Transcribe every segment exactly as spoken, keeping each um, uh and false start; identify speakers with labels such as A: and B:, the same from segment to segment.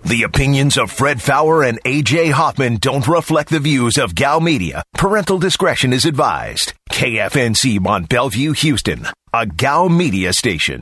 A: The opinions of Fred Faour and A J Hoffman don't reflect the views of Gal Media. Parental discretion is advised. K F N C Mont Bellevue, Houston, a Gal Media station.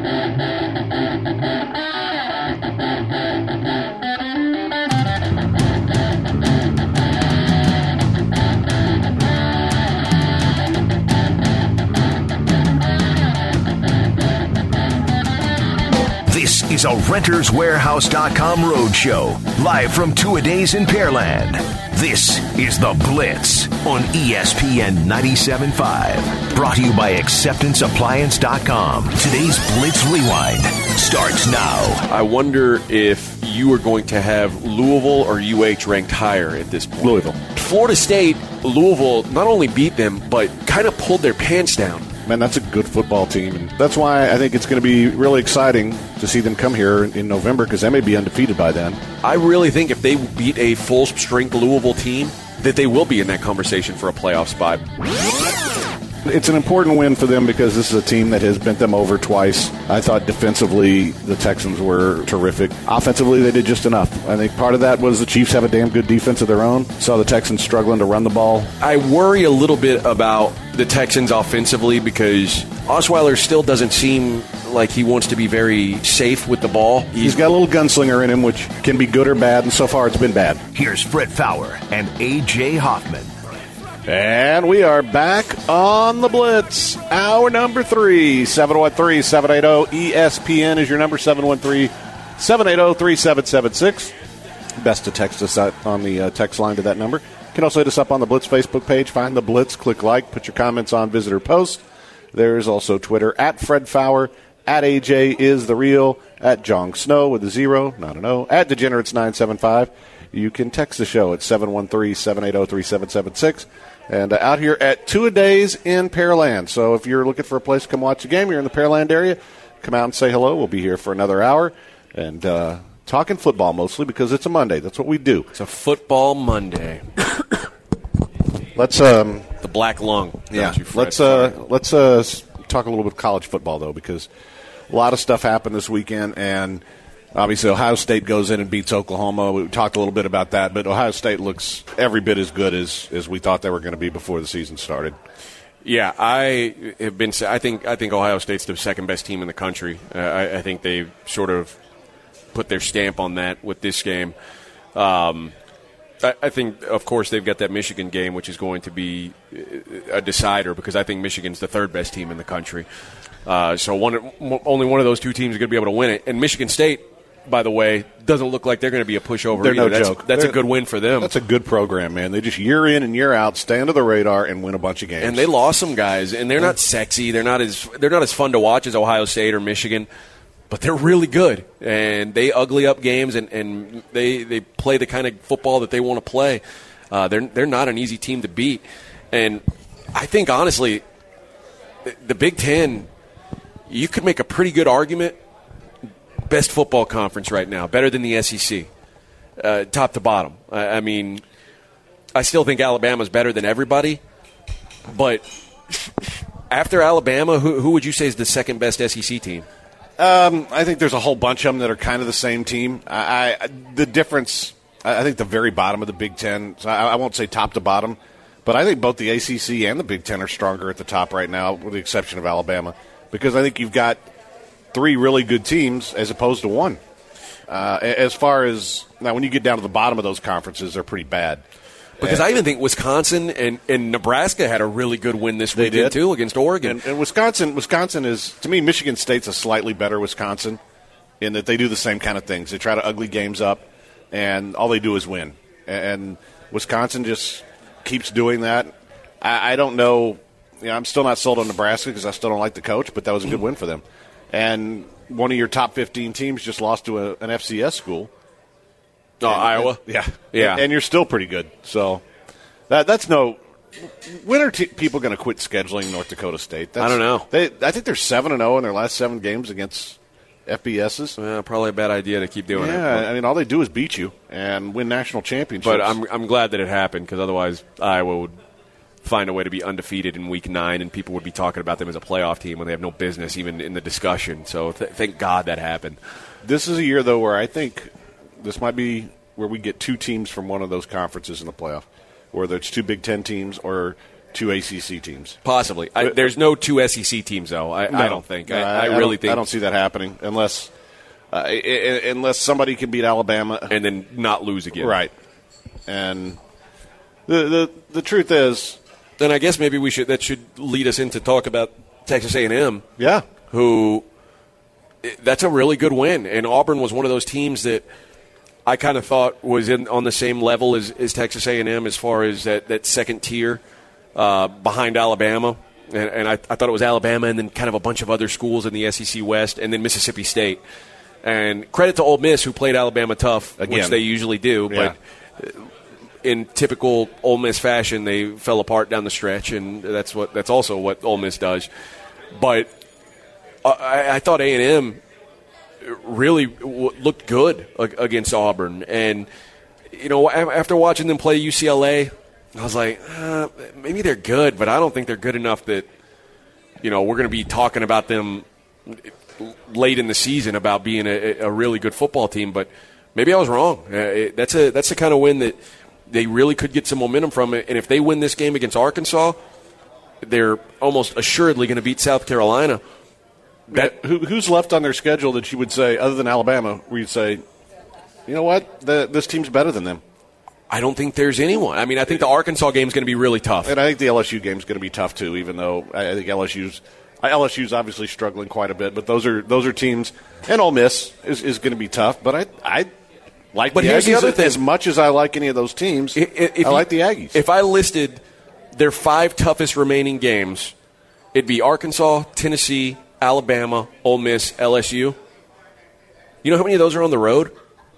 A: This is a Renters Warehouse dot com roadshow, live from Two-A-Days in Pearland. This is The Blitz on E S P N ninety-seven point five. Brought to you by Acceptance Appliance dot com. Today's Blitz Rewind starts now.
B: I wonder if you are going to have Louisville or U H ranked higher at this point.
C: Louisville.
B: Florida State, Louisville not only beat them, but kind of pulled their pants down.
C: Man, that's a good football team. And that's why I think it's going to be really exciting to see them come here in November, because they may be undefeated by then.
B: I really think if they beat a full-strength Louisville team, that they will be in that conversation for a playoff spot.
C: It's an important win for them because this is a team that has bent them over twice. I thought defensively the Texans were terrific. Offensively, they did just enough. I think part of that was the Chiefs have a damn good defense of their own. Saw the Texans struggling to run the ball.
B: I worry a little bit about the Texans offensively because Osweiler still doesn't seem like he wants to be very safe with the ball.
C: He's, He's got a little gunslinger in him, which can be good or bad, and so far it's been bad.
A: Here's Fred Faour and A J Hoffman.
C: And we are back on the Blitz. Hour number three, seven one three, seven eight zero, E S P N is your number, seven one three, seven eight zero, three seven seven six. Best to text us out on the uh, text line to that number. You can also hit us up on the Blitz Facebook page. Find the Blitz, click like, put your comments on visitor post. There's also Twitter, at Fred Faour, at A J is the real, at Jong Snow with a zero, not an O, at Degenerates nine seven five. You can text the show at seven one three, seven eight zero, three seven seven six. And uh, out here at Two-A-Days in Pearland. So if you're looking for a place to come watch a game, you're in the Pearland area, come out and say hello. We'll be here for another hour. And uh, talking football mostly because it's a Monday. That's what we do.
B: It's a football Monday.
C: Let's um
B: the black lung.
C: Yeah.
B: You,
C: let's uh let's uh talk a little bit of college football though, because a lot of stuff happened this weekend, and obviously Ohio State goes in and beats Oklahoma. We talked a little bit about that, but Ohio State looks every bit as good as, as we thought they were going to be before the season started.
B: Yeah, I have been. I think I think Ohio State's the second best team in the country. Uh, I, I think they've sort of put their stamp on that with this game. Um, I, I think, of course, they've got that Michigan game, which is going to be a decider because I think Michigan's the third best team in the country. Uh, so one, only one of those two teams is going to be able to win it. And Michigan State, by the way, doesn't look like they're going to be a pushover
C: they're
B: either.
C: No
B: that's
C: joke.
B: that's
C: they're,
B: a good win for them.
C: That's a good program, man. They just year in and year out stay under the radar and win a bunch of games.
B: And they lost some guys, and they're not sexy. They're not as they're not as fun to watch as Ohio State or Michigan, but they're really good. And they ugly up games, and, and they, they play the kind of football that they want to play. Uh, they're they're not an easy team to beat. And I think, honestly, the Big Ten, you could make a pretty good argument. Best football conference right now, better than the S E C, uh, top to bottom. I, I mean, I still think Alabama's better than everybody, but after Alabama, who, who would you say is the second best S E C team?
C: Um, I think there's a whole bunch of them that are kind of the same team. I, I the difference, I think the very bottom of the Big Ten. So I, I won't say top to bottom, but I think both the A C C and the Big Ten are stronger at the top right now, with the exception of Alabama, because I think you've got three really good teams as opposed to one. Uh, as far as now, when you get down to the bottom of those conferences, they're pretty bad.
B: Because
C: and,
B: I even think Wisconsin and, and Nebraska had a really good win this weekend too against Oregon.
C: And, and Wisconsin, Wisconsin is, to me, Michigan State's a slightly better Wisconsin in that they do the same kind of things. They try to ugly games up, and all they do is win. And Wisconsin just keeps doing that. I, I don't know. You know, I'm still not sold on Nebraska because I still don't like the coach, but that was a good win for them. And one of your top fifteen teams just lost to a, an F C S school.
B: Oh, and, Iowa?
C: And, yeah.
B: Yeah.
C: And, and you're still pretty good. So that that's no – when are t- people going to quit scheduling North Dakota State? That's,
B: I don't know.
C: They, I think they're seven and oh in their last seven games against F B Ss.
B: Yeah, probably a bad idea to keep doing
C: yeah,
B: it.
C: Yeah, I mean, all they do is beat you and win national championships.
B: But I'm I'm glad that it happened because otherwise Iowa would find a way to be undefeated in week nine, and people would be talking about them as a playoff team when they have no business even in the discussion. So th- thank God that happened.
C: This is a year, though, where I think This might be where we get two teams from one of those conferences in the playoff, whether it's two Big Ten teams or two A C C teams.
B: Possibly. I, there's no two S E C teams, though. I,
C: no,
B: I don't think. I, I,
C: I
B: really
C: think.
B: think.
C: I don't see that happening unless uh, unless somebody can beat Alabama
B: and then not lose again.
C: Right. And the the the truth is,
B: then I guess maybe we should that should lead us into talk about Texas A and M.
C: Yeah.
B: Who that's a really good win, and Auburn was one of those teams that I kind of thought was in on the same level as, as Texas A and M as far as that, that second tier uh, behind Alabama. And, and I, I thought it was Alabama and then kind of a bunch of other schools in the S E C West and then Mississippi State. And credit to Ole Miss, who played Alabama tough,
C: Again.
B: which they usually do.
C: Yeah.
B: But in typical Ole Miss fashion, they fell apart down the stretch, and that's what that's also what Ole Miss does. But I, I thought A and M really w- looked good against Auburn. And, you know, after watching them play U C L A, I was like, uh, maybe they're good, but I don't think they're good enough that, you know, we're going to be talking about them late in the season about being a, a really good football team. But maybe I was wrong. Uh, it, that's a that's the kind of win that they really could get some momentum from it. And if they win this game against Arkansas, they're almost assuredly going to beat South Carolina.
C: That, Who, who's left on their schedule that you would say, other than Alabama, where you'd say, you know what, the, this team's better than them?
B: I don't think there's anyone. I mean, I think the Arkansas game is going to be really tough.
C: And I think the L S U game is going to be tough, too, even though I think L S U's L S U's obviously struggling quite a bit. But those are those are teams, and Ole Miss is, is going to be tough. But I I like
B: but
C: the
B: here's
C: Aggies
B: the other thing.
C: As much as I like any of those teams, if, if I like
B: you,
C: the Aggies.
B: If I listed their five toughest remaining games, it'd be Arkansas, Tennessee, Alabama, Ole Miss, L S U. You know how many of those are on the road?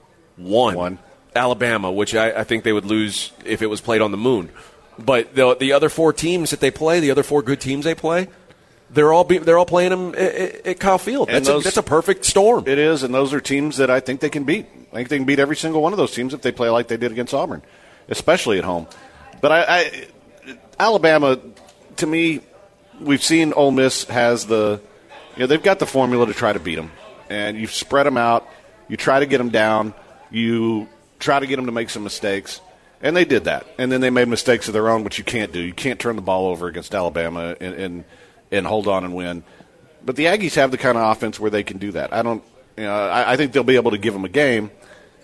B: One.
C: One.
B: Alabama, which I, I think they would lose if it was played on the moon. But the, the other four teams that they play, the other four good teams they play, they're all be, they're all playing them at, at Kyle Field. That's, those, a, that's a perfect storm.
C: It is, and those are teams that I think they can beat. I think they can beat every single one of those teams if they play like they did against Auburn, especially at home. But I, I Alabama, to me, we've seen Ole Miss has the, you know, they've got the formula to try to beat them. And you spread them out. You try to get them down. You try to get them to make some mistakes. And they did that. And then they made mistakes of their own, which you can't do. You can't turn the ball over against Alabama and and, and hold on and win. But the Aggies have the kind of offense where they can do that. I don't, you know, I, I think they'll be able to give them a game.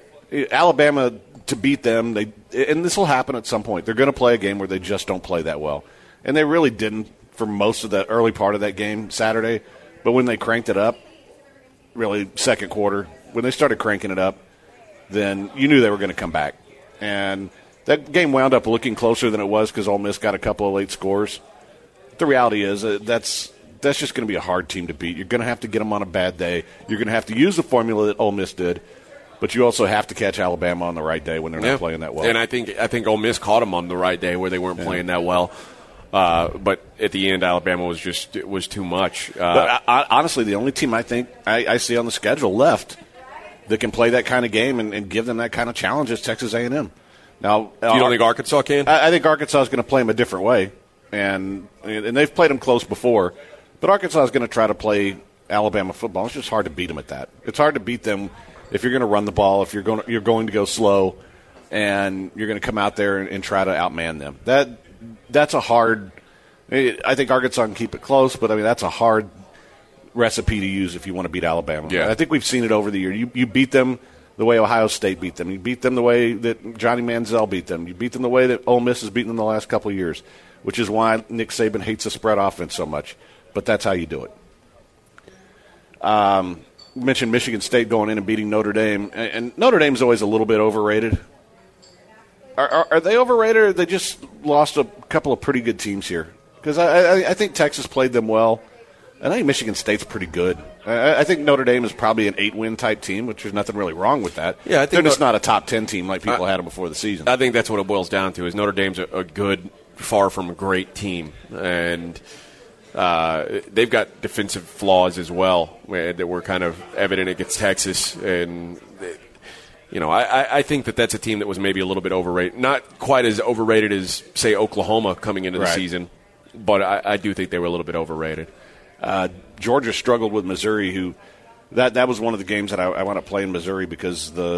C: Alabama, to beat them, they and this will happen at some point. They're going to play a game where they just don't play that well. And they really didn't for most of the early part of that game Saturday. But when they cranked it up, really second quarter, when they started cranking it up, then you knew they were going to come back. And that game wound up looking closer than it was because Ole Miss got a couple of late scores. The reality is uh, that's that's just going to be a hard team to beat. You're going to have to get them on a bad day. You're going to have to use the formula that Ole Miss did, but you also have to catch Alabama on the right day when they're
B: yeah.
C: not playing that well.
B: And I think I think Ole Miss caught them on the right day where they weren't yeah. playing that well. Uh, but at the end, Alabama was just it was too much. Uh,
C: but I, I, honestly, the only team I think I, I see on the schedule left that can play that kind of game and, and give them that kind of challenge is Texas A and M. Now,
B: you don't uh, think Arkansas can?
C: I, I think Arkansas is going to play them a different way, and and they've played them close before. But Arkansas is going to try to play Alabama football. It's just hard to beat them at that. It's hard to beat them if you're going to run the ball, if you're going to, you're going to go slow, and you're going to come out there and, and try to outman them. That that's a hard. I think Arkansas can keep it close, but I mean that's a hard recipe to use if you want to beat Alabama.
B: Yeah.
C: I think we've seen it over the year. You you beat them the way Ohio State beat them. You beat them the way that Johnny Manziel beat them. You beat them the way that Ole Miss has beaten them the last couple of years, which is why Nick Saban hates the spread offense so much. But that's how you do it. Um, you mentioned Michigan State going in and beating Notre Dame, and, and Notre Dame's always a little bit overrated. Are, are, are they overrated, or they just lost a couple of pretty good teams here? Because I, I, I think Texas played them well. I think Michigan State's pretty good. I, I think Notre Dame is probably an eight-win type team, which there's nothing really wrong with that.
B: Yeah, I think
C: they're just
B: no,
C: not a top ten team like people
B: I,
C: had them before the season.
B: I think that's what it boils down to. Is Notre Dame's a, a good, far from a great team, and uh, they've got defensive flaws as well that were kind of evident against Texas. And you know, I, I think that that's a team that was maybe a little bit overrated, not quite as overrated as say Oklahoma coming into the
C: right.
B: season, but I, I do think they were a little bit overrated.
C: Uh, Georgia struggled with Missouri, who that that was one of the games that I, I wound up playing Missouri because the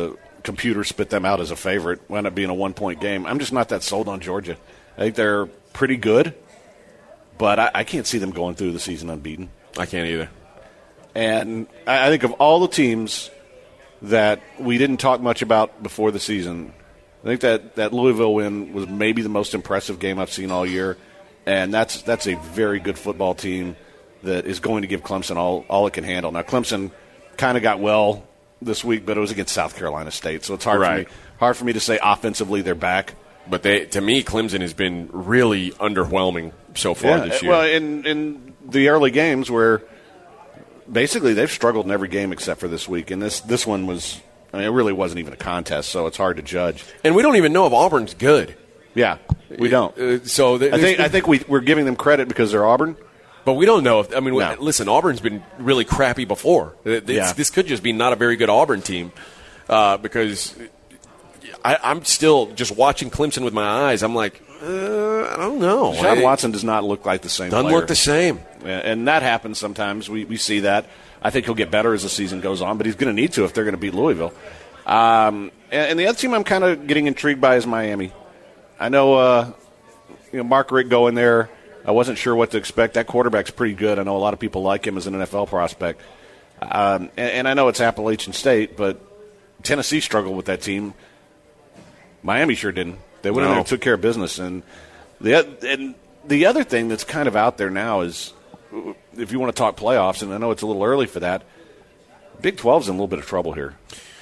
C: computer spit them out as a favorite. Wound up being a one-point game. I'm just not that sold on Georgia. I think they're pretty good, but I, I can't see them going through the season unbeaten.
B: I can't either.
C: And I, I think of all the teams that we didn't talk much about before the season, I think that, that Louisville win was maybe the most impressive game I've seen all year, and that's that's a very good football team that is going to give Clemson all, all it can handle. Now, Clemson kind of got well this week, but it was against South Carolina State, so it's hard
B: right.
C: for me hard for me to say offensively they're back.
B: But they, to me, Clemson has been really underwhelming so far
C: Yeah,
B: this year.
C: well, in, in the early games where basically they've struggled in every game except for this week, and this, this one was – I mean, it really wasn't even a contest, so it's hard to judge.
B: And we don't even know if Auburn's good.
C: Yeah, we don't.
B: Uh, so th-
C: I think I think we, we're giving them credit because they're Auburn.
B: But we don't know if – I mean,
C: No.
B: listen, Auburn's been really crappy before. It's,
C: Yeah.
B: This could just be not a very good Auburn team uh, because I, I'm still just watching Clemson with my eyes. I'm like, uh, I don't know.
C: Deshaun
B: I-
C: Watson does not look like the same
B: Doesn't
C: player.
B: look the same.
C: And that happens sometimes. We, we see that. I think he'll get better as the season goes on, but he's going to need to if they're going to beat Louisville. Um, and, and the other team I'm kind of getting intrigued by is Miami. I know, uh, you know, Mark Richt going there. I wasn't sure what to expect. That quarterback's pretty good. I know a lot of people like him as an N F L prospect. Um, and, and I know it's Appalachian State, but Tennessee struggled with that team. Miami sure didn't. They went in
B: No.
C: there and took care of business. And the and the other thing that's kind of out there now is, if you want to talk playoffs, and I know it's a little early for that, Big twelve's in a little bit of trouble here.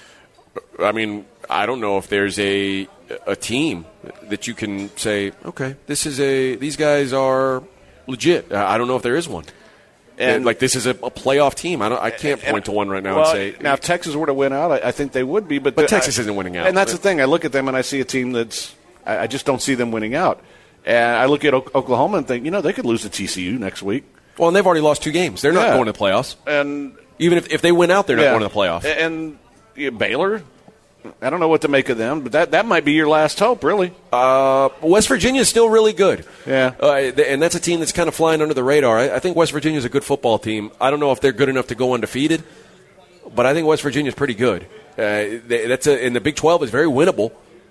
B: I mean, I don't know if there's a a team that you can say, okay, this is a these guys are legit. I don't know if there is one. And like this is a, a playoff team. I don't. I can't point
C: and,
B: to one right now
C: well,
B: and say.
C: Now, if Texas were to win out, I, I think they would be. But,
B: But
C: the,
B: Texas
C: I,
B: isn't winning out.
C: And that's the thing. I look at them and I see a team that's. I, I just don't see them winning out. And I look at o- Oklahoma and think, you know, they could lose to T C U next week.
B: Well, and they've already lost two games. They're not
C: Yeah.
B: going to the playoffs.
C: And
B: Even if, if they win out, they're not
C: yeah.
B: going to the playoffs.
C: And yeah, Baylor, I don't know what to make of them, but that, that might be your last hope, really.
B: Uh, West Virginia is still really good.
C: Yeah.
B: Uh, and that's a team that's kind of flying under the radar. I, I think West Virginia is a good football team. I don't know if they're good enough to go undefeated, but I think West Virginia is pretty good. Uh, they, that's a, and the Big twelve is very winnable.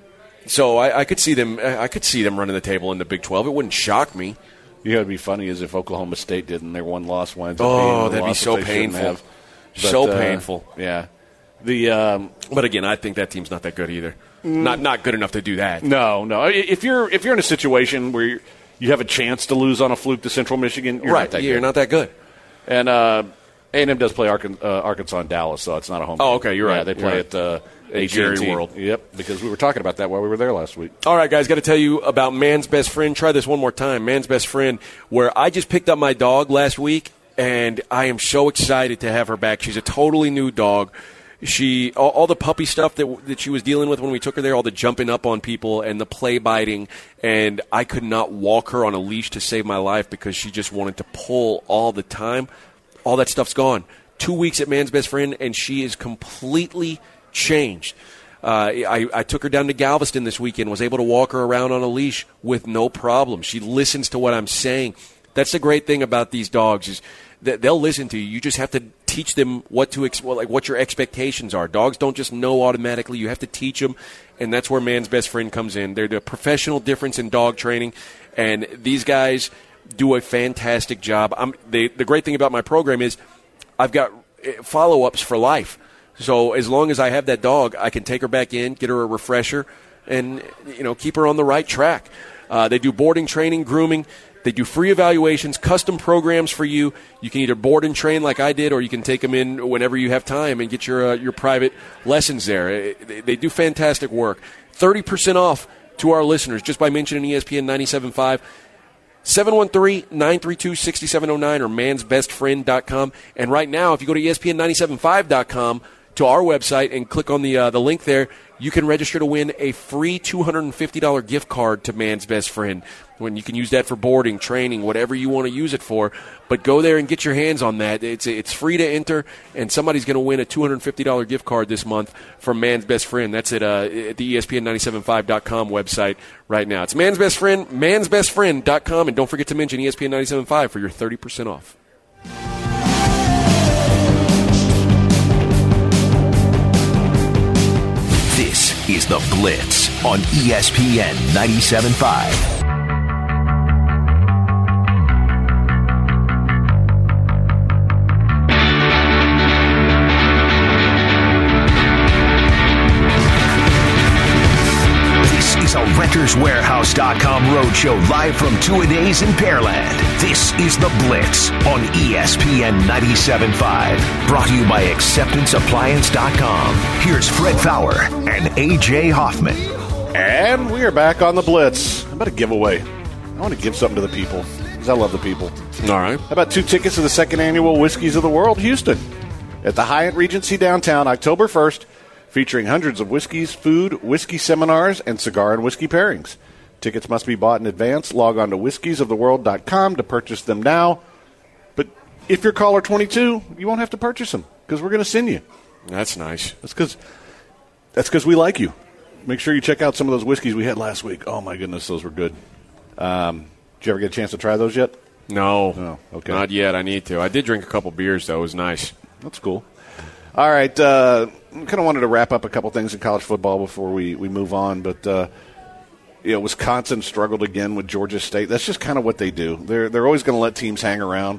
B: So I, I could see them. I could see them running the table in the Big twelve. It wouldn't shock me.
C: You know, it'd be funny as if Oklahoma State did and their one loss winds up
B: Oh,
C: being the
B: that'd be
C: loss
B: so
C: that they shouldn't
B: painful.
C: have.
B: So
C: But, uh,
B: painful.
C: Yeah. The um,
B: But again, I think that team's not that good either. Not not good enough to do that.
C: no, no. If you're if you're in a situation where you're, you have a chance to lose on a fluke to Central Michigan, you're
B: right?
C: not that
B: you're
C: good.
B: not that good.
C: And uh, A and M does play Arkan- uh, Arkansas and Dallas, so it's not a home.
B: Oh,
C: game.
B: okay, you're
C: Yeah,
B: right.
C: they
B: You're
C: play
B: right.
C: at uh,
B: At Jerry
C: A T and T.
B: World.
C: Yep, because we were talking about that while we were there last week.
B: All right, guys, got to tell you about Man's Best Friend. Try this one more time. Man's Best Friend, where I just picked up my dog last week, and I am so excited to have her back. She's a totally new dog. She all, all the puppy stuff that that she was dealing with when we took her there, all the jumping up on people and the play biting, and I could not walk her on a leash to save my life because she just wanted to pull all the time. All that stuff's gone. Two weeks at Man's Best Friend, and she is completely changed. Uh, I, I took her down to Galveston this weekend, was able to walk her around on a leash with no problem. She listens to what I'm saying. That's the great thing about these dogs is that they'll listen to you. You just have to teach them what to ex- like what your expectations are. Dogs don't just know automatically. You have to teach them, and that's where Man's Best Friend comes in. They're the professional difference in dog training, and these guys do a fantastic job. I'm, they, the great thing about my program is I've got follow-ups for life. So as long as I have that dog, I can take her back in, get her a refresher, and you know keep her on the right track. Uh, they do boarding, training, grooming. They do free evaluations, custom programs for you. You can either board and train like I did, or you can take them in whenever you have time and get your uh, your private lessons there. They, they do fantastic work. thirty percent off to our listeners just by mentioning E S P N ninety-seven point five. seven one three, nine three two, six seven zero nine or mans best friend dot com. And right now, if you go to E S P N ninety-seven point five dot com to our website and click on the uh, the link there, you can register to win a free two hundred fifty dollars gift card to Man's Best Friend. When you can use that for boarding, training, whatever you want to use it for. But go there and get your hands on that. It's it's free to enter, and somebody's going to win a two hundred fifty dollars gift card this month from Man's Best Friend. That's at, uh, at the E S P N ninety-seven point five dot com website right now. It's Man's Best Friend, mans best friend dot com, and don't forget to mention E S P N ninety-seven point five for your thirty percent off.
A: is The Blitz on E S P N ninety-seven point five. Renters Warehouse dot com roadshow live from Two-A-Days in Pearland. This is The Blitz on E S P N ninety-seven point five. Brought to you by Acceptance Appliance dot com. Here's Fred Fowler and A J Hoffman.
C: And we are back on The Blitz. How about a giveaway? I want to give something to the people because I love the people.
B: All right.
C: How about two tickets to the second annual Whiskeys of the World Houston at the Hyatt Regency downtown October first. Featuring hundreds of whiskeys, food, whiskey seminars, and cigar and whiskey pairings. Tickets must be bought in advance. Log on to whiskeys of the world dot com to purchase them now. But if you're caller twenty-two, you won't have to purchase them because we're going to send you.
B: That's nice.
C: That's because that's because we like you. Make sure you check out some of those whiskeys we had last week. Oh, my goodness, those were good. Um, did you ever get a chance to try those yet?
B: No.
C: No, okay.
B: Not yet. I need to. I did drink a couple beers, though. It was nice.
C: That's cool. All right, uh, kind of wanted to wrap up a couple things in college football before we, we move on, but uh, you know, Wisconsin struggled again with Georgia State. That's just kind of what they do. They're they're always going to let teams hang around,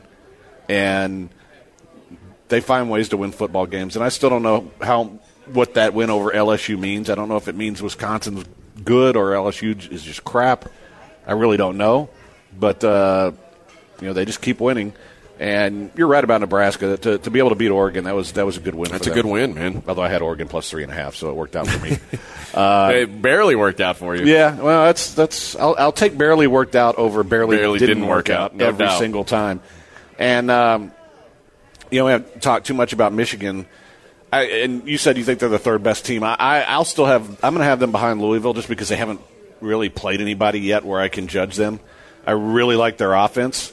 C: and they find ways to win football games. And I still don't know how what that win over L S U means. I don't know if it means Wisconsin's good or L S U is just crap. I really don't know, but uh, you know, they just keep winning. And you're right about Nebraska. To, to be able to beat Oregon, that was that was a good win.
B: That's
C: for
B: a
C: them.
B: good win, man.
C: Although I had Oregon plus three and a half, so it worked out for me. uh,
B: it barely worked out for you.
C: Yeah, well, that's that's. I'll, I'll take barely worked out over barely,
B: barely
C: didn't,
B: didn't
C: work
B: work
C: out,
B: out no
C: every
B: doubt.
C: single time. And um, you know, we haven't talked too much about Michigan. I, and you said you think they're the third best team. I, I I'll still have. I'm going to have them behind Louisville just because they haven't really played anybody yet where I can judge them. I really like their offense.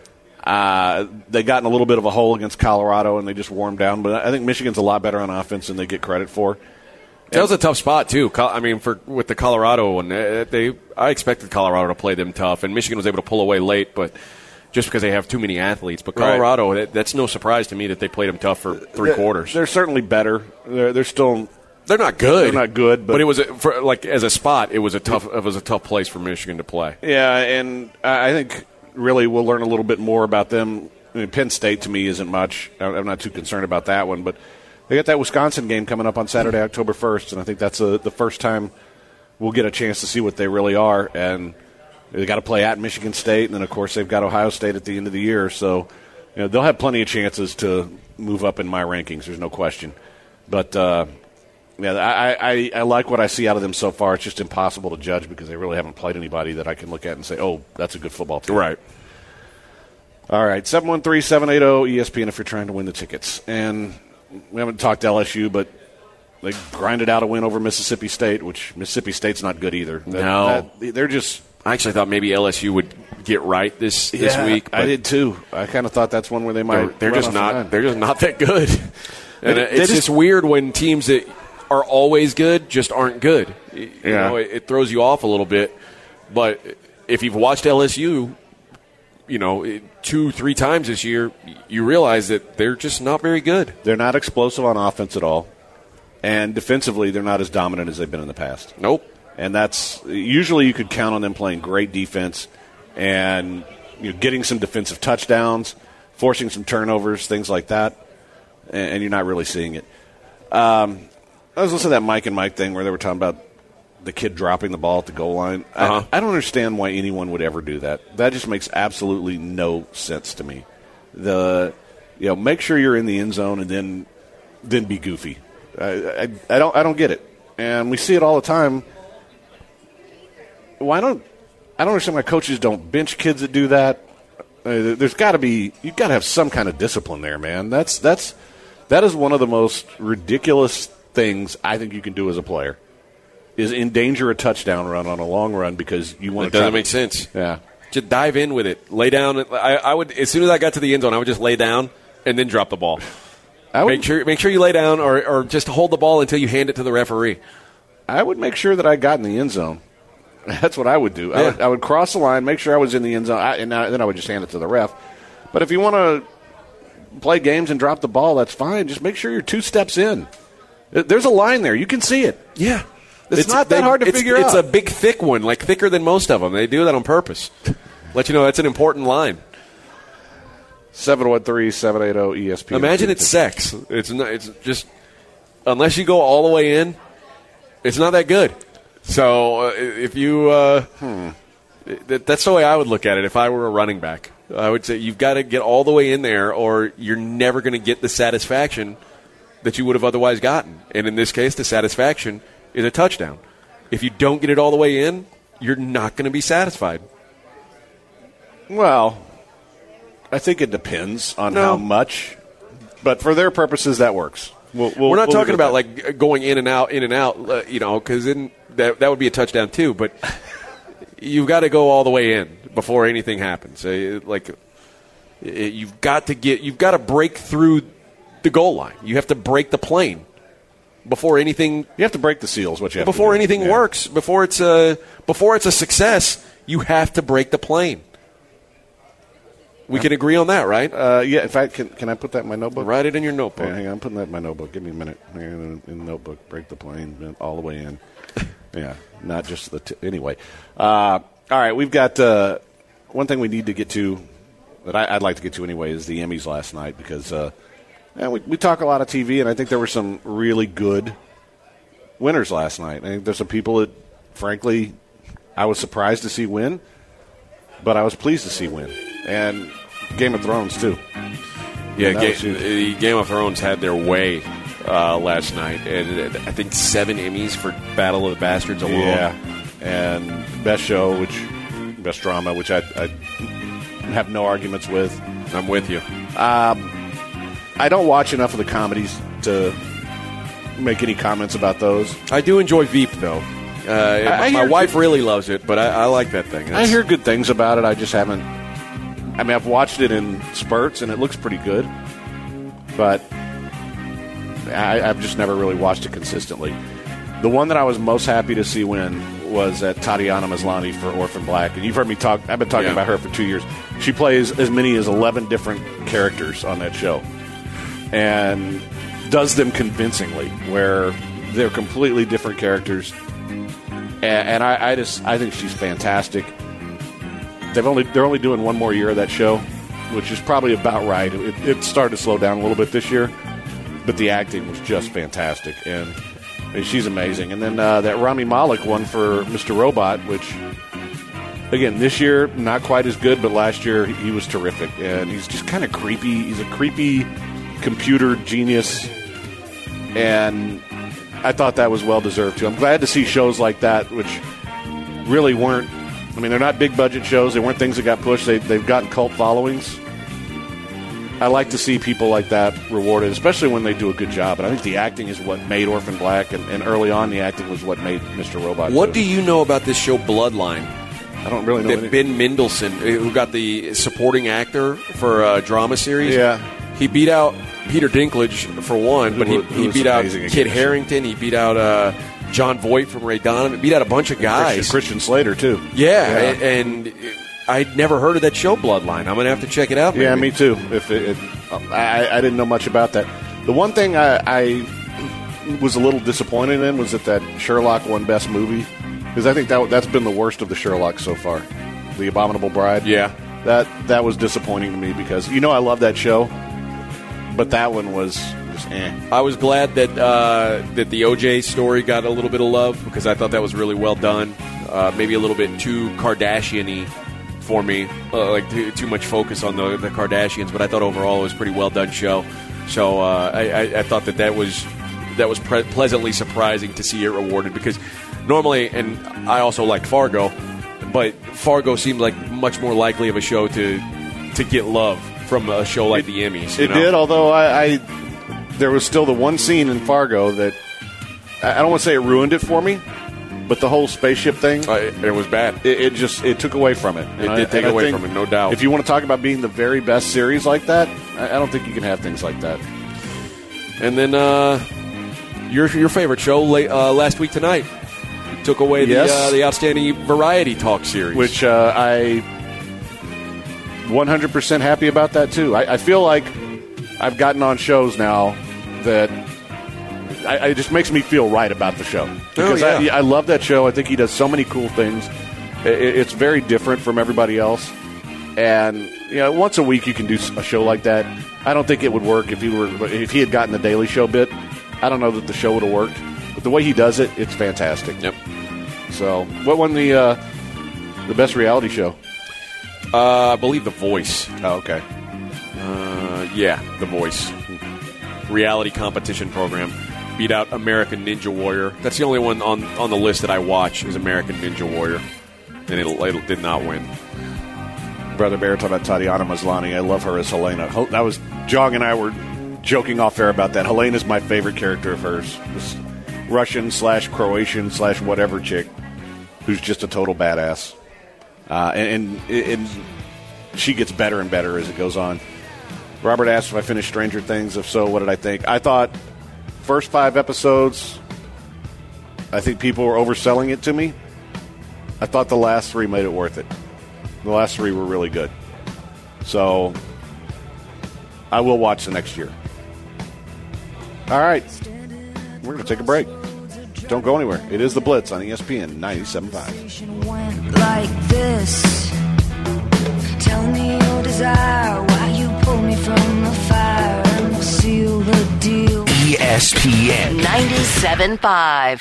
C: Uh, they got in a little bit of a hole against Colorado, and they just warmed down. But I think Michigan's a lot better on offense than they get credit for.
B: That was a tough spot too. I mean, for with the Colorado one, they I expected Colorado to play them tough, and Michigan was able to pull away late, but just because they have too many athletes. But Colorado, right. that, that's no surprise to me that they played them tough for three
C: they're,
B: quarters.
C: They're certainly better. They're, they're still.
B: They're not good.
C: They're not good, but,
B: but it was a, for, like as a spot, it was a tough. It was a tough place for Michigan to play.
C: Yeah, and I think really we'll learn a little bit more about them. I mean, Penn State to me isn't much. I'm not too concerned about that one, but they got that Wisconsin game coming up on Saturday, October first, and I think that's a, the first time we'll get a chance to see what they really are. And they got to play at Michigan State, and then of course they've got Ohio State at the end of the year. So you know, they'll have plenty of chances to move up in my rankings. There's no question. But uh, yeah, I, I, I like what I see out of them so far. It's just impossible to judge because they really haven't played anybody that I can look at and say, "Oh, that's a good football team."
B: Right.
C: All right, seven one three, seven eight zero, E S P N if you're trying to win the tickets. And we haven't talked L S U, but they grinded out a win over Mississippi State, which Mississippi State's not good either. That,
B: no.
C: That, they're just –
B: I actually thought maybe L S U would get right this, this
C: yeah,
B: week.
C: I did too. I kind of thought that's one where they might
B: They're, they're just not They're just not that good. And
C: they,
B: it's
C: they just,
B: just weird when teams that are always good just aren't good. You
C: yeah.
B: know, it, it throws you off a little bit. But if you've watched L S U – you know, two, three times this year, you realize that they're just not very good.
C: They're not explosive on offense at all. And defensively, they're not as dominant as they've been in the past.
B: Nope.
C: And that's usually you could count on them playing great defense and you know, getting some defensive touchdowns, forcing some turnovers, things like that. And, and you're not really seeing it. Um, I was listening to that Mike and Mike thing where they were talking about the kid dropping the ball at the goal line.
B: Uh-huh.
C: I, I don't understand why anyone would ever do that. That just makes absolutely no sense to me. The you know, make sure you're in the end zone and then then be goofy. I, I, I don't I don't get it, and we see it all the time. Why don't I don't understand why coaches don't bench kids that do that. Uh, there's got to be you've got to have some kind of discipline there, man. That's that's that is one of the most ridiculous things I think you can do as a player. Is endanger a touchdown run on a long run because you want
B: it
C: to.
B: Doesn't make sense.
C: Yeah,
B: just dive in with it. Lay down. I, I would as soon as I got to the end zone, I would just lay down and then drop the ball.
C: I would,
B: make sure make sure you lay down or, or just hold the ball until you hand it to the referee.
C: I would make sure that I got in the end zone. That's what I would do.
B: Yeah.
C: I, would, I would cross the line, make sure I was in the end zone, I, and I, then I would just hand it to the ref. But if you want to play games and drop the ball, that's fine. Just make sure you're two steps in. There's a line there. You can see it.
B: Yeah.
C: It's, it's not that they, hard to
B: it's,
C: figure
B: it's
C: out.
B: It's a big, thick one, like thicker than most of them. They do that on purpose. Let you know that's an important line.
C: seven one three, seven eight zero, E S P N.
B: Imagine it's sex. It's not, it's just, unless you go all the way in, it's not that good. So uh, if you, uh, hmm. that, that's the way I would look at it if I were a running back. I would say you've got to get all the way in there or you're never going to get the satisfaction that you would have otherwise gotten. And in this case, the satisfaction is a touchdown. If you don't get it all the way in, you're not going to be satisfied.
C: Well, I think it depends on
B: no.
C: how much. But for their purposes, that works. We'll, we'll,
B: We're not
C: we'll
B: talking about
C: that.
B: like going in and out, in and out, uh, you know, because then that, that would be a touchdown too. But you've got to go all the way in before anything happens. Uh, like it, you've got to get, you've got to break through the goal line. You have to break the plane before anything.
C: You have to break the seals. What you have
B: before
C: to do.
B: anything
C: yeah.
B: works. Before it's a before it's a success, you have to break the plane. We can agree on that, right?
C: Uh, yeah. In fact, can can I put that in my notebook?
B: Write it in your notebook.
C: Yeah, hang on, I'm putting that in my notebook. Give me a minute. Hang on, in, in the notebook. Break the plane all the way in. Yeah, not just the t- anyway. Uh, all right, we've got uh, one thing we need to get to that I, I'd like to get to anyway is the Emmys last night because uh, yeah, we we talk a lot of T V and I think there were some really good winners last night. I think there's some people that, frankly, I was surprised to see win, but I was pleased to see win. And Game of Thrones, too.
B: Yeah, Ga- Game of Thrones had their way uh, last night. And I think seven Emmys for Battle of the Bastards alone.
C: Yeah, and Best Show, which Best Drama, which I, I have no arguments with.
B: I'm with you.
C: Um, I don't watch enough of the comedies to make any comments about those.
B: I do enjoy Veep, though. Uh,
C: I, I
B: my wife
C: good,
B: really loves it, but I, I like that thing. That's,
C: I hear good things about it. I just haven't. I mean, I've watched it in spurts, and it looks pretty good. But I, I've just never really watched it consistently. The one that I was most happy to see win was at Tatiana Maslany for Orphan Black. And you've heard me talk. I've been talking yeah. about her for two years. She plays as many as eleven different characters on that show. And does them convincingly, where they're completely different characters. And, and I, I just I think she's fantastic. They've only they're only doing one more year of that show, which is probably about right. It, it started to slow down a little bit this year, but the acting was just fantastic, and, and she's amazing. And then uh, that Rami Malek one for Mister Robot, which again this year not quite as good, but last year he was terrific, and he's just kind of creepy. He's a creepy computer genius, and I thought that was well deserved too. I'm glad to see shows like that, which really weren't. I mean, they're not big budget shows. They weren't things that got pushed. They, they've gotten cult followings. I like to see people like that rewarded, especially when they do a good job. And I think the acting is what made Orphan Black, and, and early on the acting was what made Mister Robot.
B: What
C: too.
B: do you know about this show Bloodline?
C: I don't really know.
B: That
C: anything.
B: Ben Mendelsohn, who got the supporting actor for a drama series,
C: yeah,
B: he beat out Peter Dinklage for one, but he, he beat out Kit Harington. He beat out uh, John Voight from Ray Donovan. Beat out a bunch of guys.
C: Christian, Christian Slater too.
B: Yeah, yeah. And, and I'd never heard of that show Bloodline. I'm going to have to check it out. Maybe.
C: Yeah, me too. If it, it, I, I didn't know much about that. The one thing I, I was a little disappointed in was that that Sherlock won Best Movie, because I think that that's been the worst of the Sherlock so far. The Abominable Bride.
B: Yeah,
C: that that was disappointing to me because you know I love that show. But that one was just eh.
B: I was glad that uh, that the O J story got a little bit of love because I thought that was really well done. Uh, maybe a little bit too Kardashian-y for me, uh, like too, too much focus on the, the Kardashians. But I thought overall it was a pretty well done show. So uh, I, I, I thought that that was that was pre- pleasantly surprising to see it rewarded because normally, and I also liked Fargo, but Fargo seemed like much more likely of a show to to get love from a show like
C: it,
B: the Emmys.
C: It
B: know?
C: did, although I, I there was still the one scene in Fargo that I don't want to say it ruined it for me, but the whole spaceship thing,
B: uh, it, it was bad.
C: It, it just it took away from it.
B: It
C: and
B: did
C: I,
B: take away from it, no doubt.
C: If you want to talk about being the very best series like that, I, I don't think you can have things like that.
B: And then uh, your your favorite show late, uh, last week tonight took away
C: yes.
B: the uh, the outstanding variety talk series,
C: which uh, I. one hundred percent happy about that too. I, I feel like I've gotten on shows now that I, it just makes me feel right about the show. Because
B: oh, yeah.
C: I, I love that show. I think he does so many cool things. It, it's very different from everybody else. And, you know, once a week you can do a show like that. I don't think it would work if he were if he had gotten the Daily Show bit. I don't know that the show would have worked. But the way he does it, it's fantastic.
B: Yep.
C: So, what won the uh, the best reality show?
B: Uh, I believe The Voice.
C: Oh, okay.
B: Uh, yeah, The Voice. Reality competition program. Beat out American Ninja Warrior. That's the only one on, on the list that I watch is American Ninja Warrior. And it, it did not win.
C: Brother Bear talking about Tatiana Maslany. I love her as Helena. I was Jog and I were joking off air about that. Helena's my favorite character of hers. This Russian slash Croatian slash whatever chick who's just a total badass. Uh, and, and, and she gets better and better as it goes on. Robert asked if I finished Stranger Things. If so, what did I think? I thought first five episodes, I think people were overselling it to me. I thought the last three made it worth it. The last three were really good. So I will watch the next year. All right. We're going to take a break. Don't go anywhere. It is The Blitz on E S P N ninety-seven point five.
D: Went like this. Tell me your desire, why you pull me from the fire, and we'll seal the deal.
A: E S P N
E: ninety-seven point five.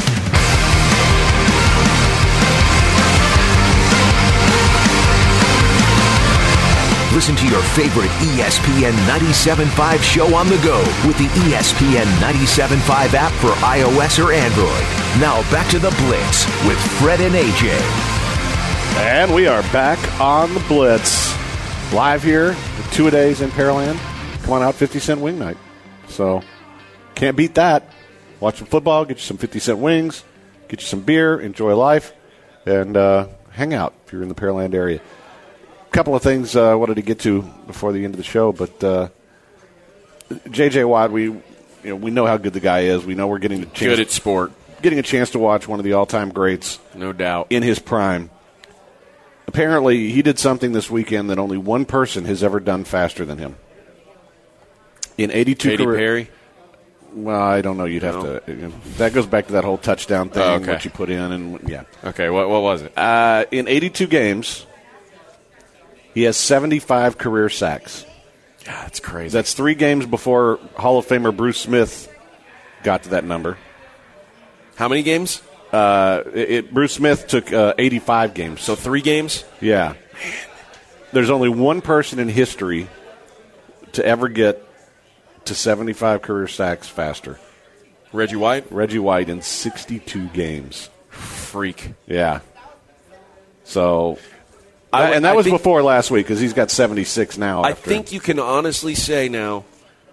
A: Listen to your favorite E S P N ninety-seven point five show on the go with the E S P N ninety-seven point five app for iOS or Android. Now back to The Blitz with Fred and A J.
C: And we are back on The Blitz. Live here at Two-A-Days in Pearland. Come on out, fifty cent wing night. So, can't beat that. Watch some football, get you some fifty cent wings, get you some beer, enjoy life, and uh, hang out if you're in the Pearland area. Couple of things uh, I wanted to get to before the end of the show, but uh, J J. Watt, we you know we know how good the guy is. We know we're getting a chance,
B: good at sport,
C: getting a chance to watch one of the all-time greats,
B: no doubt,
C: in his prime. Apparently, he did something this weekend that only one person has ever done faster than him. In eighty-two
B: Katy
C: career,
B: Perry.
C: Well, I don't know. You'd have
B: No.
C: to. You know, that goes back to that whole touchdown thing,
B: Oh, okay.
C: what you put in, and yeah.
B: Okay, what what was it?
C: Uh, in eighty-two games, he has seventy-five career sacks.
B: Yeah, that's crazy.
C: That's three games before Hall of Famer Bruce Smith got to that number.
B: How many games?
C: Uh, it, it, Bruce Smith took uh, eighty-five games.
B: So three games?
C: Yeah. There's only one person in history to ever get to seventy-five career sacks faster.
B: Reggie White?
C: Reggie White in sixty-two games.
B: Freak.
C: Yeah. So,
B: I would-
C: and that
B: I
C: was
B: think-
C: before last week because he's got seventy-six now.
B: I
C: after.
B: think you can honestly say now,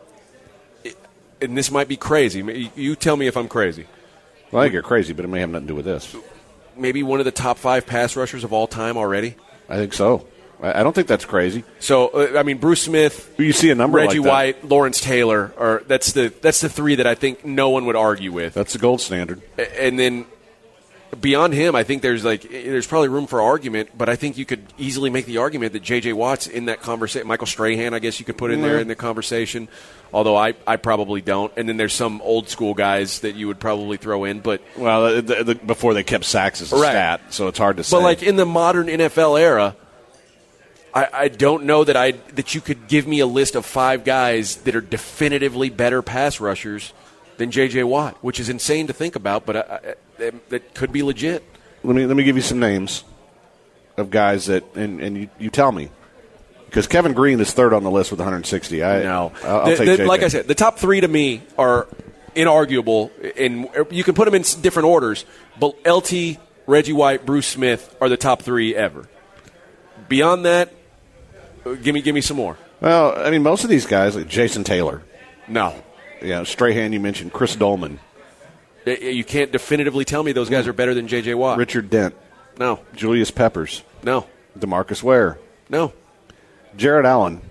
B: and this might be crazy. You tell me if I'm crazy.
C: Well, I think you're crazy, but it may have nothing to do with this.
B: Maybe one of the top five pass rushers of all time already.
C: I think so. I I don't think that's crazy.
B: So uh, I mean, Bruce Smith,
C: You see a number
B: Reggie
C: like that.
B: White, Lawrence Taylor, or that's the that's the three that I think no one would argue with.
C: That's the gold standard.
B: A- And then beyond him, I think there's like there's probably room for argument, but I think you could easily make the argument that J J. Watt's in that conversation. Michael Strahan, I guess you could put in there in the conversation, although I, I probably don't. And then there's some old school guys that you would probably throw in, but
C: Well, the, the, before they kept sacks as a
B: Right.
C: stat, so it's hard to say.
B: but like in the modern N F L era, I, I don't know that I that you could give me a list of five guys that are definitively better pass rushers than J J. Watt, which is insane to think about, but I, I, that, that could be legit.
C: let me let me give you some names of guys that, and, and you, you tell me. Because Kevin Green is third on the list with one hundred sixty. I,
B: No,
C: I'll, I'll
B: The-
C: take
B: the-
C: J J.
B: like I said, the top three to me are inarguable, and you can put them in s- different orders. But L T, Reggie White, Bruce Smith are the top three ever. Beyond that, uh, give me give me some more.
C: Well, I mean, most of these guys, like Jason Taylor,
B: No,
C: you know, Strahan, you mentioned, Chris Dolman,
B: Y- you can't definitively tell me those guys are better than J J. Watt.
C: Richard Dent,
B: No,
C: Julius Peppers,
B: no,
C: DeMarcus Ware,
B: no.
C: Jared Allen.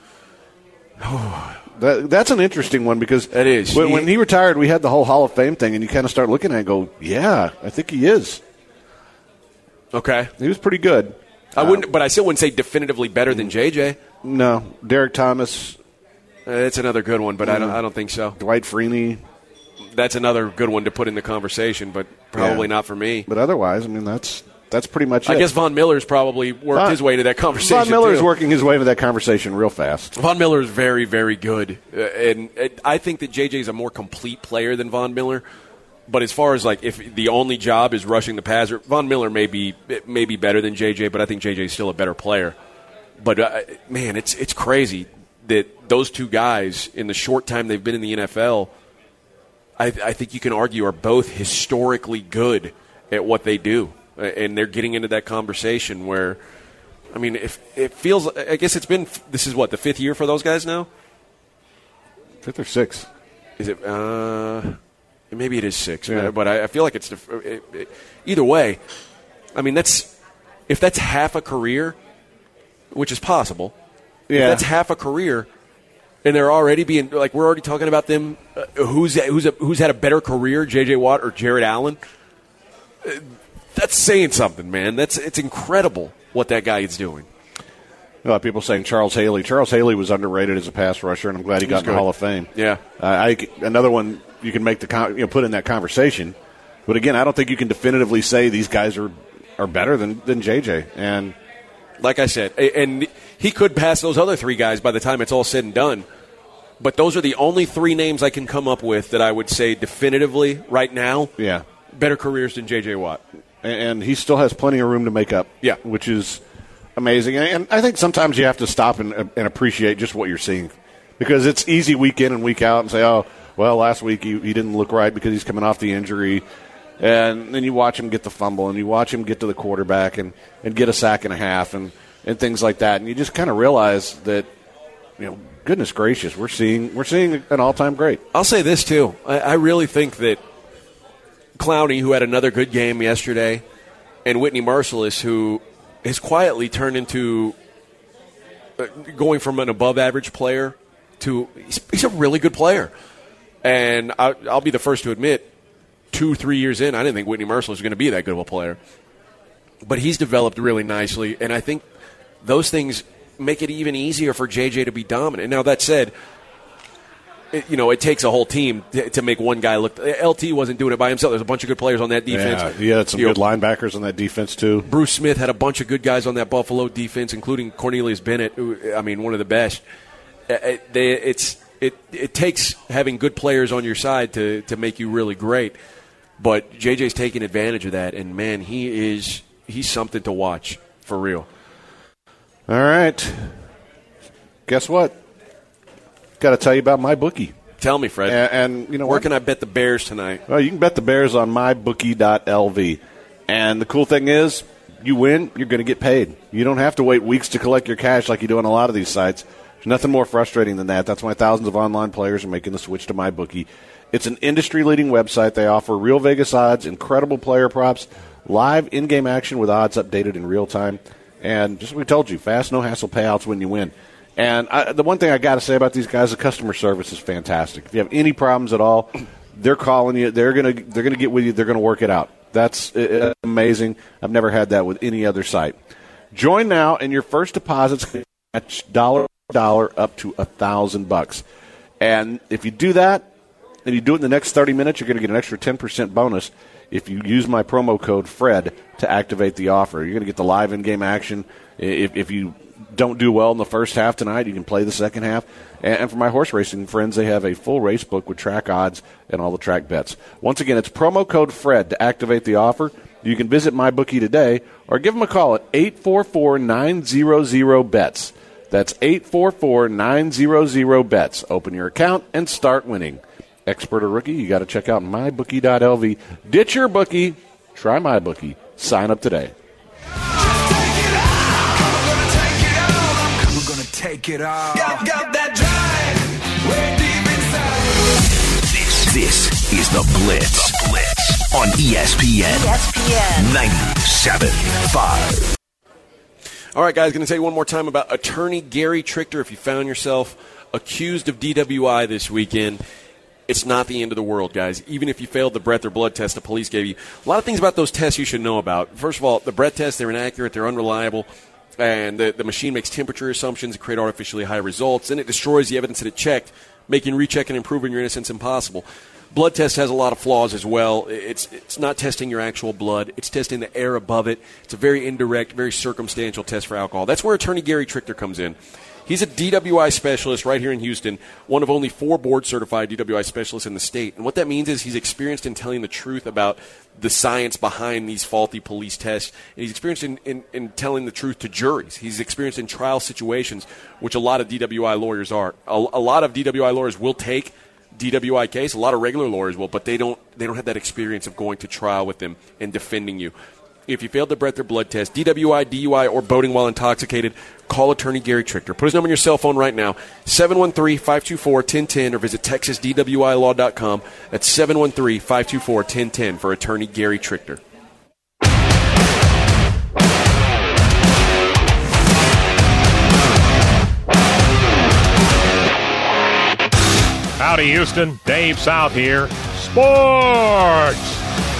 C: That, that's an interesting one because
B: It is.
C: When,
B: He-
C: when he retired, we had the whole Hall of Fame thing, and you kind of start looking at it and go, yeah, I think he is.
B: Okay,
C: He was pretty good.
B: I wouldn't, but I still wouldn't say definitively better than J J.
C: No, Derek Thomas,
B: Uh, It's another good one, but I don't. I don't think so.
C: Dwight Freeney,
B: that's another good one to put in the conversation, but probably
C: Yeah.
B: not for me.
C: But otherwise, I mean, that's that's pretty much it.
B: I guess Von Miller's probably worked
C: Von-
B: his way to that conversation.
C: Von Miller's
B: too.
C: working his way to that conversation real fast.
B: Von Miller is very, very good, uh, and uh, I think that J J is a more complete player than Von Miller. But as far as like if the only job is rushing the passer, Von Miller may be may be better than J J, but I think J J is still a better player. But uh, man, it's it's crazy that those two guys in the short time they've been in the N F L, I, I think you can argue are both historically good at what they do. And they're getting into that conversation where, I mean, if it feels, I guess it's been, this is what, the fifth year for those guys now?
C: Fifth or sixth?
B: Is it, uh, maybe it is six,
C: Yeah.
B: but I, I feel like it's, the, it, it, either way, I mean, that's, if that's half a career, which is possible,
C: Yeah.
B: if that's half a career, and they're already being, like, we're already talking about them, uh, who's, who's, a, who's had a better career, J J Watt or Jared Allen? Uh, That's saying something, man. That's it's incredible what that guy is doing.
C: A lot of people saying Charles Haley. Charles Haley was underrated as a pass rusher, and I'm glad he got in the
B: good.
C: Hall of Fame.
B: Yeah.
C: Uh, I, another one you can make the con- you know put in that conversation. But again, I don't think you can definitively say these guys are, are better than, than J J. And
B: Like I said, a- and he could pass those other three guys by the time it's all said and done. But those are the only three names I can come up with that I would say definitively right now
C: yeah,
B: better careers than J J Watt.
C: and he still has plenty of room to make up.
B: Yeah.
C: which is amazing. And I think sometimes you have to stop and, and appreciate just what you're seeing, because it's easy week in and week out and say, oh, well, last week he, he didn't look right because he's coming off the injury. And then you watch him get the fumble, and you watch him get to the quarterback and, and get a sack and a half and, and things like that. And you just kind of realize that, you know, goodness gracious, we're seeing we're seeing an all-time great.
B: I'll say this, too. I, I really think that Clowney, who had another good game yesterday, and Whitney Mercilus, who has quietly turned into uh, going from an above-average player to he's, he's a really good player. And I, I'll be the first to admit, two, three years in, I didn't think Whitney Mercilus was going to be that good of a player. But he's developed really nicely, and I think those things make it even easier for J J to be dominant. Now, that said, it, you know, it takes a whole team to, to make one guy look. L T wasn't doing it by himself. There's a bunch of good players on that defense.
C: Yeah, he had some
B: You
C: good
B: know,
C: linebackers on that defense, too.
B: Bruce Smith had a bunch of good guys on that Buffalo defense, including Cornelius Bennett, who, I mean, one of the best. It, they, it's, it, it takes having good players on your side to, to make you really great. But J J's taking advantage of that, and, man, he is he's something to watch for real.
C: All right. Guess what? Got to tell you about MyBookie.
B: Tell me, Fred.
C: And, and you know
B: Where
C: what?
B: can I bet the Bears tonight?
C: Well, you can bet the Bears on my bookie dot L V. And the cool thing is, you win, you're going to get paid. You don't have to wait weeks to collect your cash like you do on a lot of these sites. There's nothing more frustrating than that. That's why thousands of online players are making the switch to MyBookie. It's an industry-leading website. They offer real Vegas odds, incredible player props, live in-game action with odds updated in real time. And just as we told you, fast, no-hassle payouts when you win. And I, the one thing I got to say about these guys, the customer service is fantastic. If you have any problems at all, they're calling you. They're gonna they're gonna get with you. They're gonna work it out. That's uh, amazing. I've never had that with any other site. Join now, and your first deposits can match dollar for dollar up to a thousand bucks. And if you do that, and you do it in the next thirty minutes, you're going to get an extra ten percent bonus if you use my promo code FRED to activate the offer. You're going to get the live in-game action. If, if you don't do well in the first half tonight, you can play the second half. And for my horse racing friends, they have a full race book with track odds and all the track bets. Once again, it's promo code FRED to activate the offer. You can visit MyBookie today or give them a call at eight four four, nine hundred, B E T S. That's eight four four, nine hundred, B E T S. Open your account and start winning. Expert or rookie, you got to check out my bookie dot L V. Ditch your bookie. Try MyBookie. Sign up today.
F: Take it off. Got, got that drive way deep inside.
A: This, this is the Blitz. The Blitz on E S P N.
E: E S P N
A: ninety-seven point five.
B: All right, guys, going to tell you one more time about attorney Gary Trichter. If you found yourself accused of D W I this weekend, it's not the end of the world, guys. Even if you failed the breath or blood test the police gave you. A lot of things about those tests you should know about. First of all, the breath tests, they're inaccurate, they're unreliable. And the, the machine makes temperature assumptions to create artificially high results. Then it destroys the evidence that it checked, making rechecking and proving your innocence impossible. blood test has a lot of flaws as well. It's it's not testing your actual blood. It's testing the air above it. It's a very indirect, very circumstantial test for alcohol. That's where attorney Gary Trichter comes in. He's a D W I specialist right here in Houston, one of only four board-certified D W I specialists in the state. And what that means is he's experienced in telling the truth about the science behind these faulty police tests. And he's experienced in, in, in telling the truth to juries. He's experienced in trial situations, which a lot of D W I lawyers are. A, a lot of D W I lawyers will take D W I case. A lot of regular lawyers will, but they don't they don't have that experience of going to trial with them and defending you. If you failed the breath or blood test, D W I, D U I, or boating while intoxicated, call attorney Gary Trichter. Put his number on your cell phone right now, seven one three, five two four, one zero one zero, or visit texas d w i law dot com. That's seven one three, five two four, one zero one zero for attorney Gary Trichter.
G: Howdy, Houston. Dave South here. Sports!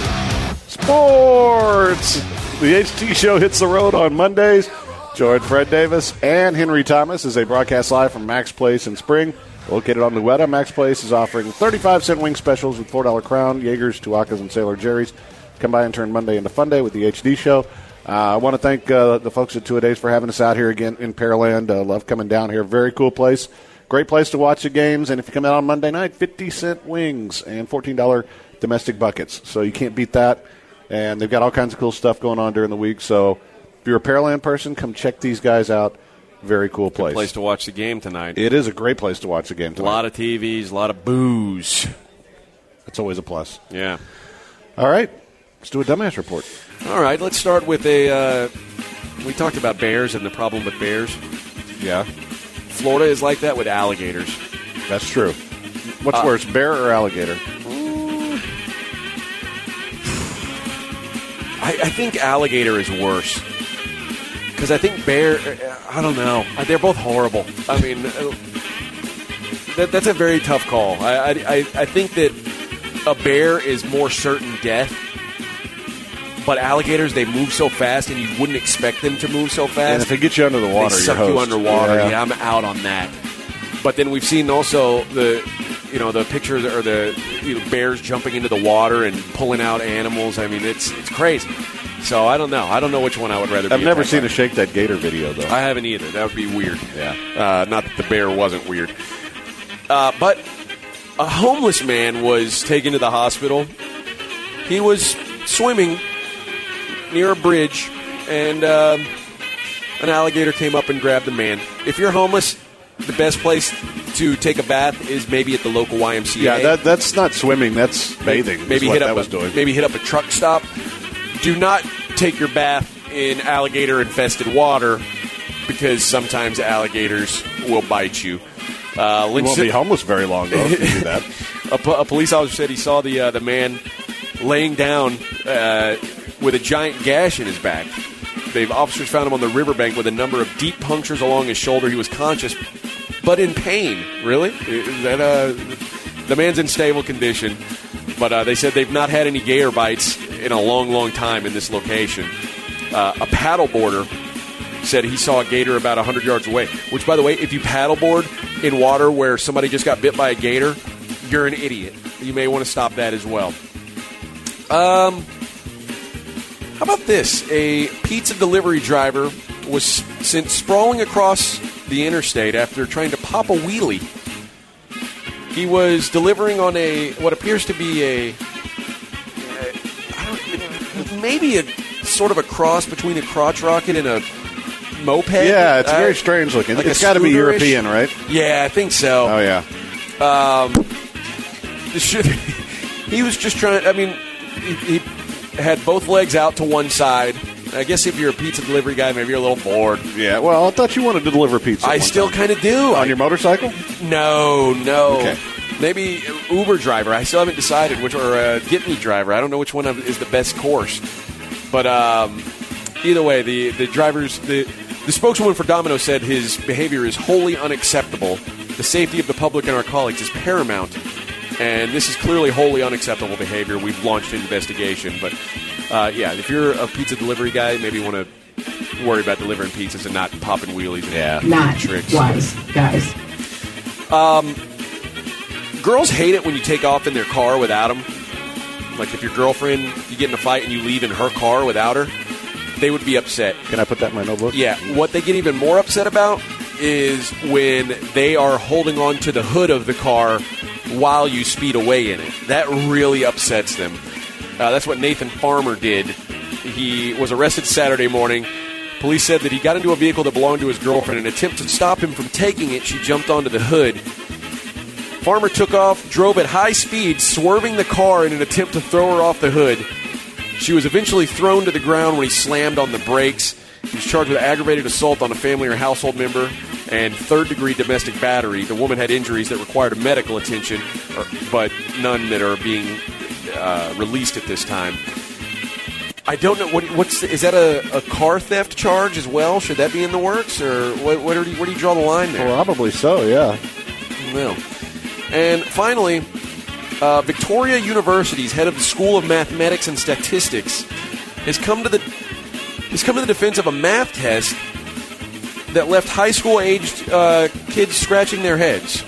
C: Sports! The H T Show hits the road on Mondays. Join Fred Davis and Henry Thomas as they broadcast live from Max Place in Spring. Located on Luetta, Max Place is offering thirty-five cent wing specials with four dollar Crown, Jaegers, Tuacas, and Sailor Jerry's. Come by and turn Monday into Fun Day with the H D Show. Uh, I want to thank uh, the folks at Two A Days for having us out here again in Pearland. Uh, love coming down here. Very cool place. Great place to watch the games. And if you come out on Monday night, fifty cent wings and fourteen dollar domestic buckets. So you can't beat that. And they've got all kinds of cool stuff going on during the week. So if you're a Pearland person, come check these guys out. Very cool place.
B: Good place to watch the game tonight.
C: It is a great place to watch the game tonight.
B: A lot of T Vs, a lot of booze.
C: That's always a plus.
B: Yeah.
C: All right. Let's do a dumbass report.
B: All right. Let's start with a uh, – we talked about bears and the problem with bears.
C: Yeah.
B: Florida is like that with alligators.
C: That's true. What's uh, worse, bear or alligator?
B: I, I think alligator is worse. Because I think bear, I don't know. They're both horrible. I mean, that, that's a very tough call. I, I, I think that a bear is more certain death. But alligators, they move so fast, and you wouldn't expect them to move so fast.
C: And if they get you under the water,
B: they suck
C: you're
B: you
C: host.
B: underwater.
C: Yeah.
B: yeah, I'm out on that. But then we've seen also the, you know, the pictures or the you know, bears jumping into the water and pulling out animals. I mean, it's it's crazy. So I don't know. I don't know which one I would rather.
C: I've
B: be
C: never seen
B: by.
C: a Shake That Gator video though.
B: I haven't either. That would be weird.
C: Yeah.
B: Uh, not that the bear wasn't weird. Uh, but a homeless man was taken to the hospital. He was swimming near a bridge, and uh, an alligator came up and grabbed the man. If you're homeless, the best place to take a bath is maybe at the local Y M C A.
C: Yeah, that, that's not swimming. That's bathing.
B: Maybe
C: what
B: hit
C: that
B: up
C: was
B: a,
C: doing.
B: Maybe hit up a truck stop. Do not take your bath in alligator-infested water because sometimes alligators will bite you. Uh,
C: You won't be homeless very long though if you do that.
B: a, po- a police officer said he saw the uh, the man laying down uh, with a giant gash in his back. The officers found him on the riverbank with a number of deep punctures along his shoulder. He was conscious, but in pain. Really? Is that, uh, the man's in stable condition, but uh, they said they've not had any gator bites in a long, long time in this location. Uh, a paddleboarder said he saw a gator about one hundred yards away, which, by the way, if you paddleboard in water where somebody just got bit by a gator, you're an idiot. You may want to stop that as well. Um... How about this? A pizza delivery driver was sent sprawling across the interstate after trying to pop a wheelie. He was delivering on a what appears to be a, a I don't, maybe a sort of a cross between a crotch rocket and a moped.
C: Yeah, it's
B: uh,
C: very strange looking.
B: Like
C: It's got to be
B: scooter-ish.
C: European, right?
B: Yeah, I think so.
C: Oh yeah.
B: Um, should, he was just trying. I mean, he. he had both legs out to one side. I guess if you're a pizza delivery guy, maybe you're a little bored.
C: Yeah, well, I thought you wanted to deliver pizza.
B: I
C: one
B: still
C: time.
B: kind of do.
C: On
B: I,
C: your motorcycle?
B: No, no.
C: Okay.
B: Maybe Uber driver. I still haven't decided which, or uh, Get Me driver. I don't know which one is the best course. But um, either way, the the drivers, the the spokeswoman for Domino's said his behavior is wholly unacceptable. The safety of the public and our colleagues is paramount. And this is clearly wholly unacceptable behavior. We've launched an investigation. But, uh, yeah, if you're a pizza delivery guy, maybe you want to worry about delivering pizzas and not popping wheelies and
C: Yeah.
H: Not
B: tricks.
H: wise, guys.
B: Um, girls hate it when you take off in their car without them. Like if your girlfriend, you get in a fight and you leave in her car without her, they would be upset.
C: Can I put that in my notebook?
B: Yeah. What they get even more upset about is when they are holding on to the hood of the car while you speed away in it. That really upsets them. Uh, that's what Nathan Farmer did. He was arrested Saturday morning. Police said that he got into a vehicle that belonged to his girlfriend. In an attempt to stop him from taking it, she jumped onto the hood. Farmer took off, drove at high speed, swerving the car in an attempt to throw her off the hood. She was eventually thrown to the ground when he slammed on the brakes. He was charged with aggravated assault on a family or household member and third-degree domestic battery. The woman had injuries that required medical attention, but none that are being uh, released at this time. I don't know. What, what's is that a, a car theft charge as well? Should that be in the works, or what, what are you, where do you draw the line there?
C: Probably so, yeah.
B: No. And finally, uh, Victoria University's head of the School of Mathematics and Statistics has come to the has come to the defense of a math test that left high school-aged uh, kids scratching their heads.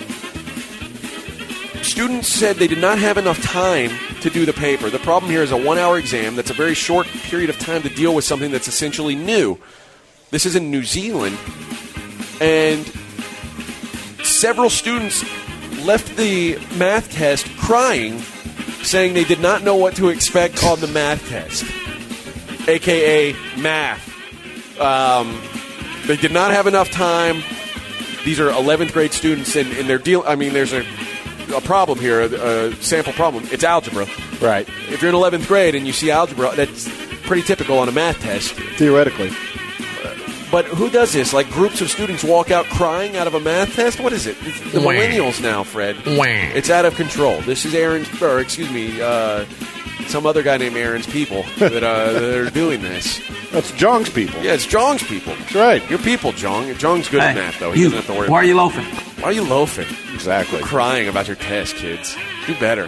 B: Students said they did not have enough time to do the paper. The problem here is a one-hour exam. That's a very short period of time to deal with something that's essentially new. This is in New Zealand, and several students left the math test crying, saying they did not know what to expect on the math test, a k a math. Um, they did not have enough time. These are eleventh grade students, and, and they're deal. I mean, there's a, a problem here, a, a sample problem. It's algebra.
C: Right.
B: If you're in eleventh grade and you see algebra, that's pretty typical on a math test.
C: Theoretically.
B: But who does this? Like groups of students walk out crying out of a math test? What is it? It's the
G: Wah.
B: millennials now, Fred.
G: Wah.
B: It's out of control. This is Aaron's, or excuse me, uh, some other guy named Aaron's people that, uh, that are doing this.
C: That's Jong's people.
B: Yeah, it's Jong's people.
C: That's right.
B: Your people, Jong. Jong's good at math, though. He
H: you,
B: doesn't have to worry
H: why are
B: about
H: you
B: it.
H: loafing?
B: Why are you loafing?
C: Exactly.
B: Crying about your test, kids. Do better.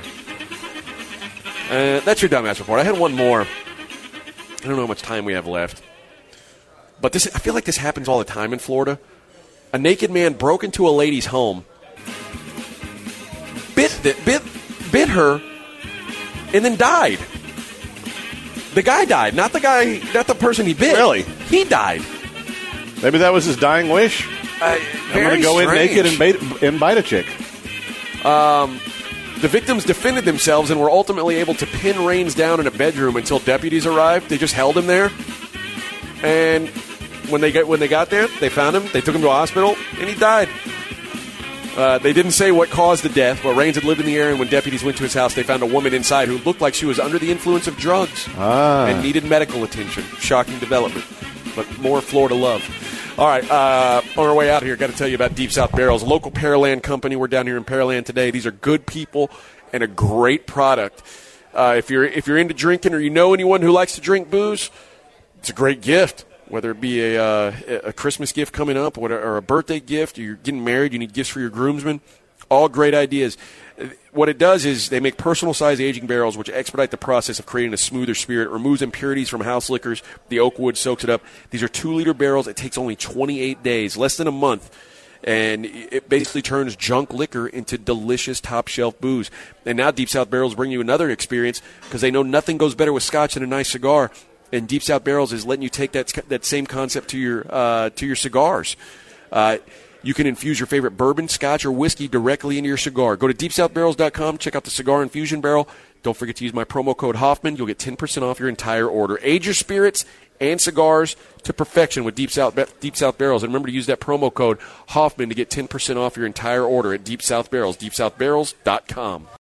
B: Uh, that's your dumbass report. I had one more. I don't know how much time we have left. But this, I feel like this happens all the time in Florida. A naked man broke into a lady's home, bit, the, bit, bit her, and then died. The guy died, not the guy, not the person he bit.
C: Really?
B: He died.
C: Maybe that was his dying wish.
B: Uh,
C: I'm going to go in naked and bite, and bite a chick.
B: Um, the victims defended themselves and were ultimately able to pin Raines down in a bedroom until deputies arrived. They just held him there. And when they get when they got there, they found him. They took him to a hospital, and he died. Uh, they didn't say what caused the death, but Raines had lived in the area, and when deputies went to his house, they found a woman inside who looked like she was under the influence of drugs
C: Ah.
B: and needed medical attention. Shocking development, but more Florida love. All right, uh, on our way out here, got to tell you about Deep South Barrels, a local Pearland company. We're down here in Pearland today. These are good people and a great product. Uh, if you're if you're into drinking or you know anyone who likes to drink booze, it's a great gift, whether it be a, uh, a Christmas gift coming up or a birthday gift, or you're getting married, you need gifts for your groomsmen. All great ideas. What it does is they make personal-sized aging barrels, which expedite the process of creating a smoother spirit, removes impurities from house liquors. The oak wood soaks it up. These are two-liter barrels. It takes only twenty-eight days, less than a month. And it basically turns junk liquor into delicious top-shelf booze. And now Deep South Barrels bring you another experience because they know nothing goes better with scotch than a nice cigar. And Deep South Barrels is letting you take that that same concept to your uh, to your cigars. Uh, you can infuse your favorite bourbon, scotch, or whiskey directly into your cigar. Go to deep south barrels dot com, check out the cigar infusion barrel. Don't forget to use my promo code Hoffman. You'll get ten percent off your entire order. Age your spirits and cigars to perfection with Deep South Deep South Barrels. And remember to use that promo code Hoffman to get ten percent off your entire order at Deep South Barrels, deep south barrels dot com.